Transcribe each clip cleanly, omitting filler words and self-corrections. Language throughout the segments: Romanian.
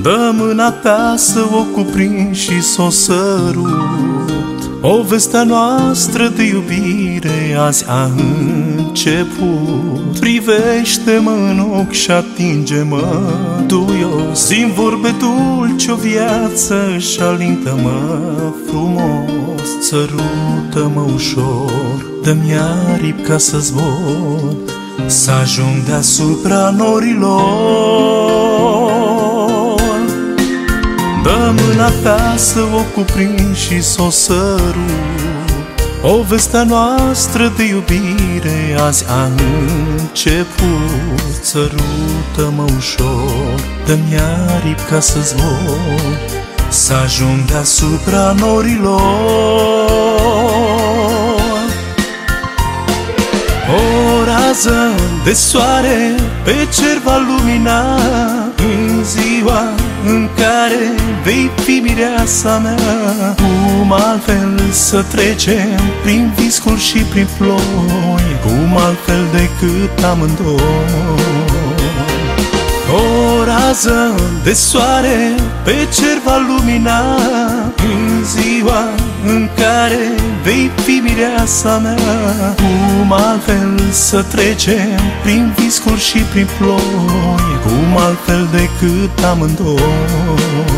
Dă mâna ta să o cuprind și să o sărut. Povestea noastră de iubire azi a început. Privește-mă în ochi și atinge-mă duios. Din vorbe dulci o viață și alintă-mă frumos. Sărută-mă ușor, dă-mi aripi ca să zbor, să ajung deasupra norilor. Dă mâna ta să o cuprind și să o sărut. Povestea noastră de iubire azi a început. Sărută-mă ușor, dă-mi aripi ca să zbor, să ajung deasupra norilor. O rază de soare pe cer va lumina în ziua în care vei fi mireasa mea. Cum altfel să trecem prin viscuri și prin ploi, cum altfel decât amândoi. O rază de soare pe cer va lumina în ziua în care vei fi mireasa mea. Cum altfel să trecem prin viscuri și prin ploi, cum altfel decât amândoi.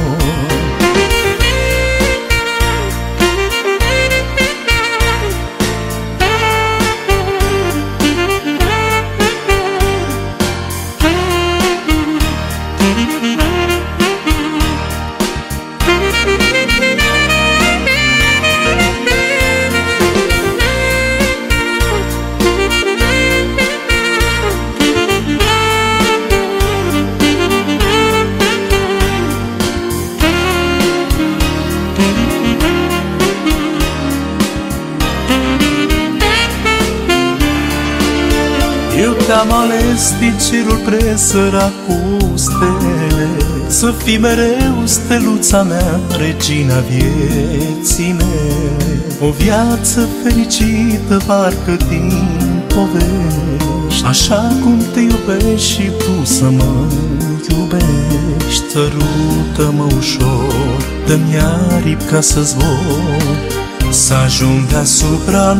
Eu te-am ales din cerul presărat cu stele, să fii mereu steluța mea, regina vieții mele. O viață fericită parcă din povești, așa cum te iubești și tu să mă iubești. Sărută-mă ușor, dă-mi aripi ca să zbor, să ajung deasupra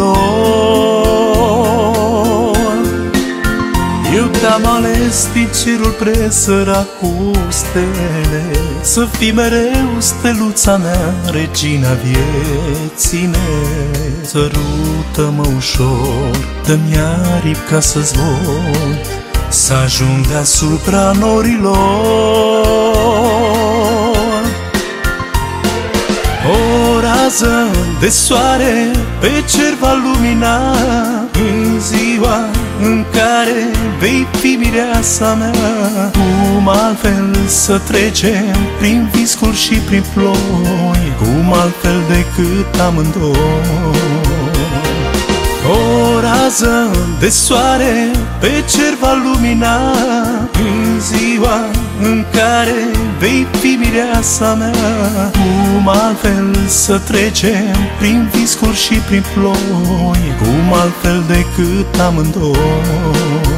norilor. Eu te-am ales din cerul presărat cu stele, să fii mereu steluța mea, regina vieții mele. Sărută-mă ușor, dă-mi aripi ca să zbor, să ajung deasupra norilor. O rază de soare pe cer va lumina în ziua în care vei fi mireasa mea. Cum altfel să trecem prin viscuri și prin ploi, cum altfel decât amândoi. O rază de soare pe cer va lumina în ziua în care vei fi mireasa mea. Cum altfel să trecem prin viscuri și prin ploi, cum altfel decât amândoi.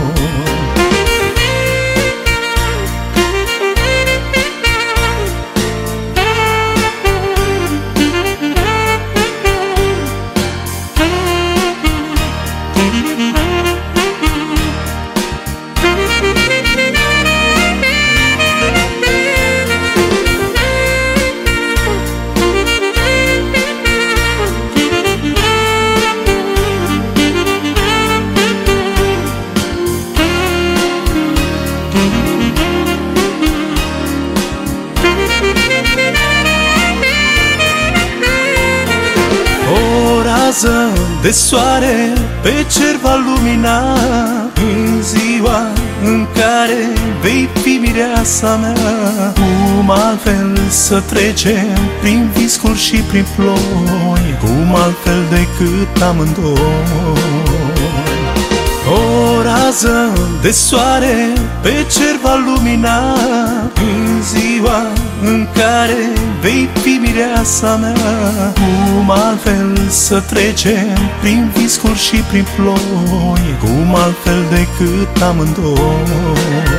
De soare pe cer va lumina în ziua în care vei fi mireasa mea. Cum altfel să trecem prin viscuri și prin ploi, cum altfel decât amândoi. O rază de soare pe cer va lumina în ziua în care vei fi mireasa mea. Cum altfel să trecem prin viscuri și prin ploi, cum altfel decât amândoi.